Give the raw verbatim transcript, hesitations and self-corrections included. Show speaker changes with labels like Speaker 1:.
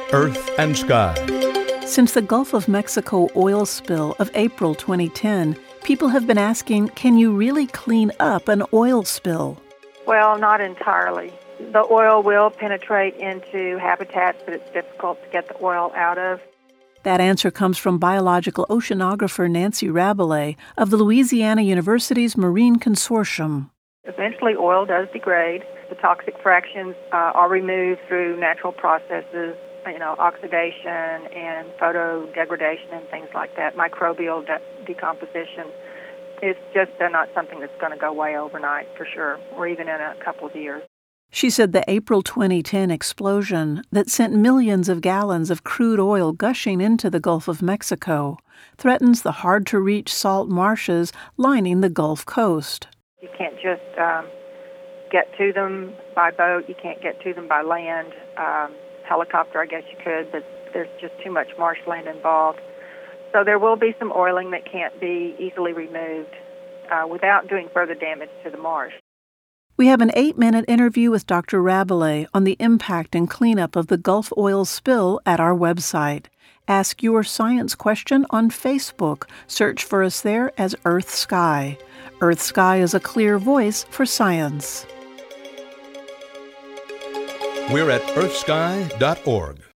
Speaker 1: Earth and Sky.
Speaker 2: Since the Gulf of Mexico oil spill of April twenty ten, people have been asking, can you really clean up an oil spill?
Speaker 3: Well, not entirely. The oil will penetrate into habitats that it's difficult to get the oil out of.
Speaker 2: That answer comes from biological oceanographer Nancy Rabelais of the Louisiana University's Marine Consortium.
Speaker 3: Eventually, oil does degrade. The toxic fractions uh, are removed through natural processes, you know, oxidation and photodegradation and things like that, microbial de- decomposition. It's just uh, not something that's going to go away overnight, for sure, or even in a couple of years.
Speaker 2: She said the April twenty ten explosion that sent millions of gallons of crude oil gushing into the Gulf of Mexico threatens the hard-to-reach salt marshes lining the Gulf Coast.
Speaker 3: You can't just um, get to them by boat. You can't get to them by land. Um, helicopter, I guess you could, but there's just too much marshland involved. So there will be some oiling that can't be easily removed uh, without doing further damage to the marsh.
Speaker 2: We have an eight-minute interview with Doctor Rabelais on the impact and cleanup of the Gulf oil spill at our website. Ask your science question on Facebook. Search for us there as Earth Sky. Earth Sky is a clear voice for science.
Speaker 1: We're at earth sky dot org.